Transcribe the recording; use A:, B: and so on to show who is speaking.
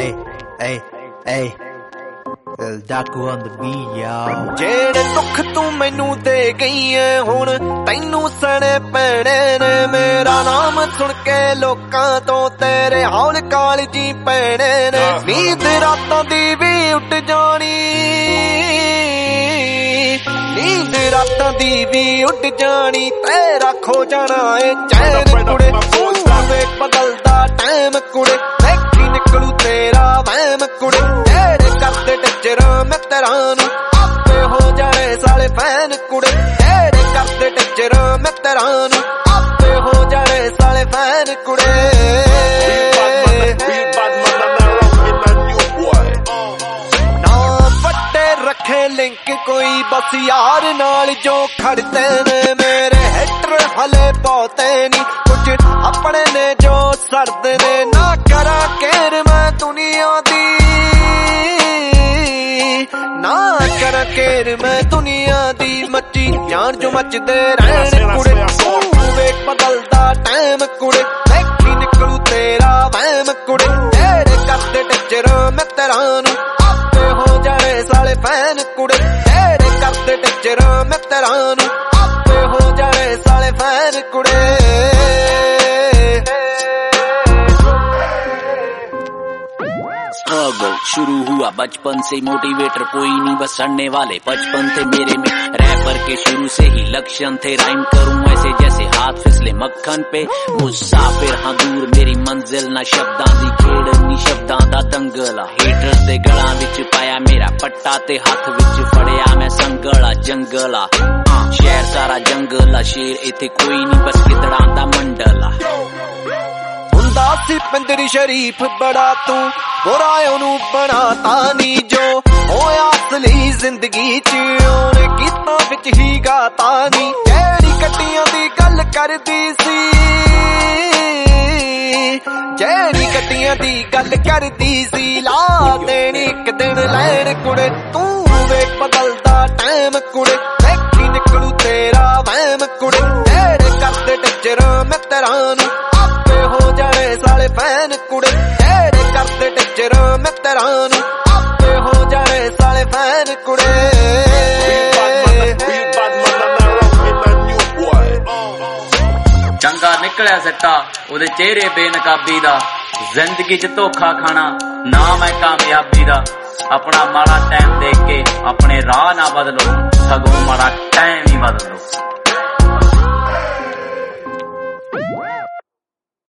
A: Hey, Daku on the beat, y'all.
B: ਜਿਹੜੇ ਦੁੱਖ ਤੂੰ ਮੈਨੂੰ ਦੇ ਗਈ ਏ ਹੁਣ ਤੈਨੂੰ ਸਣੇ ਪੈਣੇ ਨੇ ਮੇਰਾ ਨਾਮ ਸੁਣ ਕੇ ਲੋਕਾਂ ਤੋਂ ਤੇਰੇ ਹੌਲ ਕਾਲਜੀ ਪੈਣੇ ਨੇ ਨੀਂਦ ਰਾਤਾਂ ਦੀ ਵੀ ਉੱਡ ਜਾਣੀ ਨੀਂਦ ਰਾਤਾਂ ਦੀ ਵੀ ਉੱਡ ਜਾਣੀ ਤੇਰਾ ਖੋ ਜਾਣਾ ਏ ਚੈਨ ਕੁੜੇ ਤੂੰ ਵੇਖ ਬਦਲਦਾ ਟਾਈਮ ਕੁੜੇ ਦੇਖੀ ਨਿਕਲੂ ਤੇਰਾ ਵਹਿਮ ਕੁੜੇ ਤੇਰੇ ਕਰਦੇ ਟੱਚਰਾਂ ਮੈਂ ਤੇਰਾ ਨੂੰ ਆਪੇ ਹੋ ਜਾਣੇ ਸਾਲੇ ਫੈਨ ਕੁੜੇ ਤੇਰੇ ਕਰਦੇ ਟੱਚਰਾਂ ਮੈਂ ਤੇਰਾ ਨੂੰ ਆਪੇ ਹੋ ਜਾਣੇ ਸਾਲੇ ਫੈਨ ਕੁੜੇ रखे लिंक कोई बस यार नाल जो खड़ते ने मेरे हेटर हले बहुते नी कुछ अपने ने जो सरद ने ना करा केर मैं दुनिया दी ना करा केर मैं दुनिया दी मची जान जो मचदे रहने कुड़े वेख बदलदा टाइम कुड़े देखी निकलू तेरा वहम कुड़े तेरे करदे टचरा मैं तेरा नू हो जाने साले फैन कुड़े तेरे करते टचरा मैं तेरा नू आपे हो जाने साले फैन कुड़े
C: स्ट्रगल शुरू हुआ बचपन से मोटिवेटर कोई नहीं बस सड़ने वाले बचपन थे मेरे में रैपर के शुरू से ही लक्षण थे राइम करूं ऐसे जैसे हाथ फिसले मक्खन पे मुसाफिर हाँ दूर मेरी मंजिल ना शब्दां दी खेड़ नी शब्दां दा दंगला हेटर्स दे गलां विच पाया मेरा पट्टा ते हाथ विच फड़िया मैं संगला जंगला शहर सारा जंगला शेर इथे कोई नहीं बस गिदड़ां दा मंडला
B: सी पिंजरी शरीफ बड़ा तू बुरा ओनू बनाता नी जो होया असली जिंदगी च ओने गीतां विच ही गाता नी जेड़ी कट्टियां दी गल करदी सी जेड़ी कट्टियां दी गल करदी सी ला देनी एक दिन लैन कुड़े तू वेख बदलदा टाइम कुड़े देखी निकलू तेरा वहम कुड़े तेरे करदे टचरा मैं तेरा नू हो जाने साले फैन कुड़े तेरे करते टचरा मैं तेरा नू आपे हो जाने साले फैन कुड़े
C: चंगा निकलिया सट्टा ओदे चेहरे बेनकाबी दा जिंदगी च धोखा खाना नाम है कामयाबी दा अपना माड़ा टाइम देख के अपने राह ना बदलो सगों माड़ा टाइम ही बदलो।